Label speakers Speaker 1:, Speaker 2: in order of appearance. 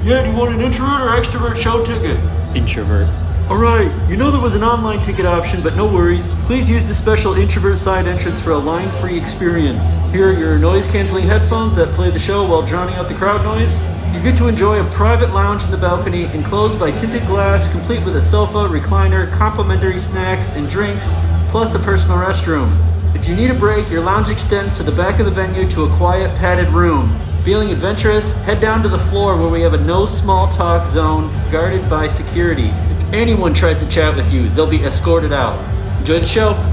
Speaker 1: Yeah, do you want an introvert or extrovert show ticket?
Speaker 2: Introvert.
Speaker 1: Alright, you know there was an online ticket option, but no worries. Please use the special introvert side entrance for a line-free experience. Here are your noise-canceling headphones that play the show while drowning out the crowd noise. You get to enjoy a private lounge in the balcony enclosed by tinted glass, complete with a sofa, recliner, complimentary snacks and drinks, plus a personal restroom. If you need a break, your lounge extends to the back of the venue to a quiet, padded room. Feeling adventurous? Head down to the floor where we have a no small talk zone guarded by security. If anyone tries to chat with you, they'll be escorted out. Enjoy the show.